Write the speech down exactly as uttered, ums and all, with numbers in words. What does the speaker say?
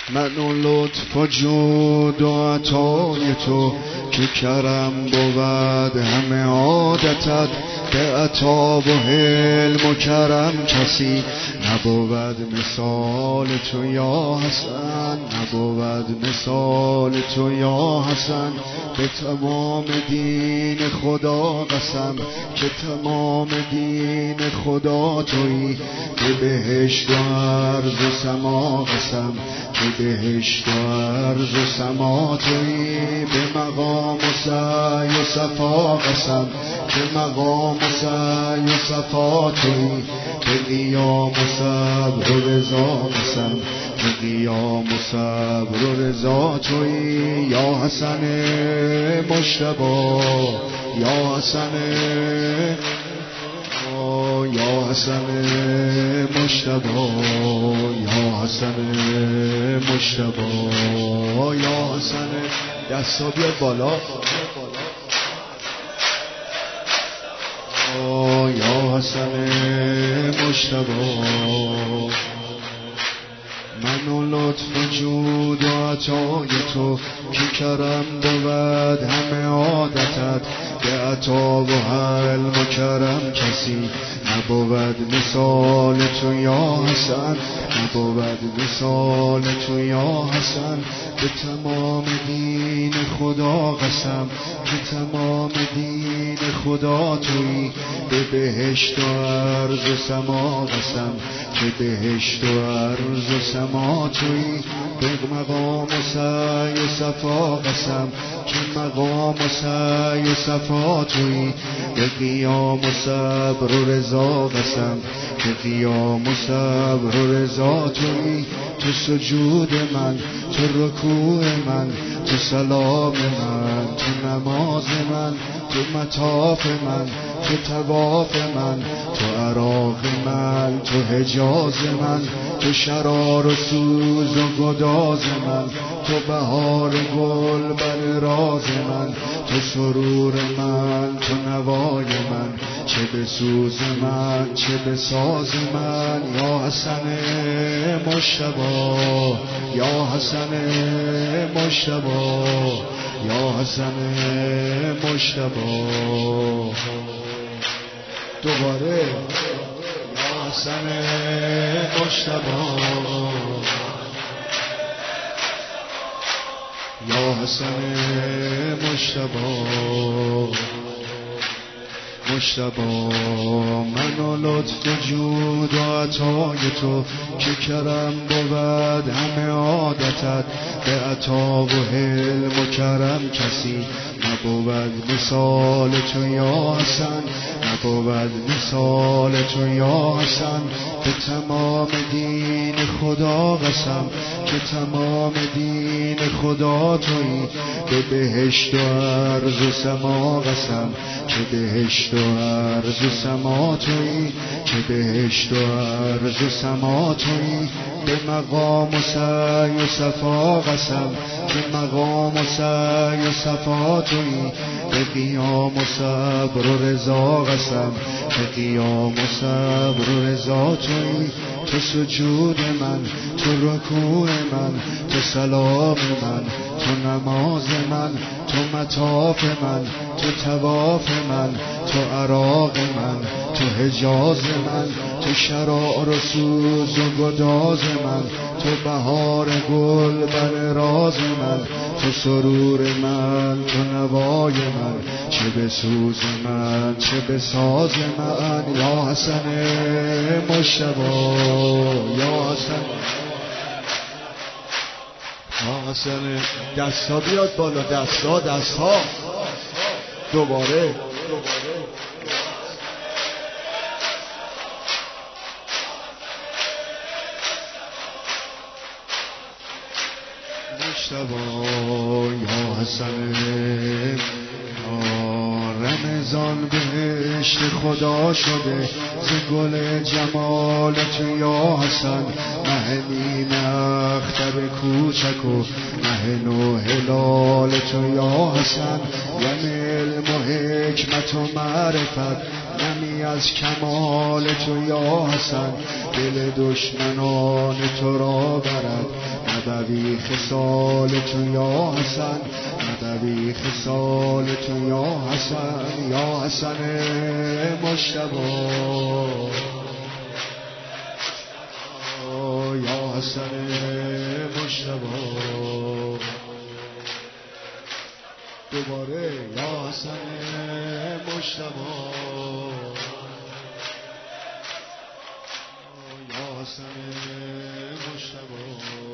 من و لطف و جود و عطای تو که کرم بود همه عادتت، به عطا و حلم و کرم کسی نبود مثال تو یا حسن، نبود مثال تو یا حسن. به تمام دین خدا قسم که تمام دین خدا تویی، به بهشت و عرض و سما قسم که بهشت و عرض و سما تویی. به مقام و سعی و صفا قسم که مقام و سعی و صفا تویی. به قیام و صبر و رضا قسم که قیام و صبر و رضا تویی. یا حسن مجتبی یا حسن، یا حسن مجتبی یا حسن مجتبی یا حسن. دستا بیاد بالا. یا حسن مجتبی من و لطف و جود و عطای تو که کرم بود همه عادتت، به عطا و حلم و کرم کسی نبود مثال تو یا حسن، نبود مثال تو یا حسن. به تمام دین خدا قسم که تمام دین خدا تویی، به بهشت و عرض و سما قسم که بهشت و عرض و سما تویی. به مقام و سعی و صفا قسم که مقام و سعی و صفا تویی. به قیام و صبر و رضا قسم که قیام و صبر و رضا تویی. تو سجود من، تو رکوع من، تو سلام من، تو نماز من، تو مطاف من، تو طواف من، تو عراق من، تو حجاز من، تو شرار و سوز و گداز من، تو بهار گل بر راز من، تو سرور من، تو نوای من، چه به سوز من چه به ساز من. یا حسن مجتبی یا حسن مجتبی یا حسن مجتبی. دوباره یا حسن مجتبی یا حسن مجتبی مجتبی. من و لطف و جود و عطای تو که کرم بود همه عادتت، به عطا و حلم و کرم کسی نبود مثال تو یا حسن، نبود مثال تو یا حسن. به تمام دین خدا قسم که تمام دین خدا تویی، به بهشت و عرض و سما قسم که بهشت و عرض و سما تویی، که بهشت و عرض و سما تویی. به مقام و سعی و صفا قسم که مقام و سعی و صفا تویی. به قیام و صبر و رضا قسم که قیام و صبر و رضا تویی. تو سجود من، تو رکوع من، تو سلام من، تو نماز من، تو مطاف من، تو طواف من، تو عراق من، تو حجاز من، تو شرار و سوز و گداز من، تو بهار گل بر راز من، تو سرور من، تو نوای من، چه به سوز من چه به ساز من. یا حسن مجتبی یا حسن یا حسن. دستا بیاد بالا. دستا دستا دوباره مجتبی یا حسن. رمضان بهشت خدا شده ز گل جمال تو یا حسن. مه نیمه اختر کوچک و مه نو هلال تو یا حسن. یعنی علم و حکمت و معرفت نمی از کمال تو یا حسن، دل دشمنان تو را برد نبوی خصال تو یا حسن، نبوی خصال تو یا حسن، یا حسن مجتبی، یا حسن مجتبی، دوباره یا حسن مجتبی، یا حسن مجتبی.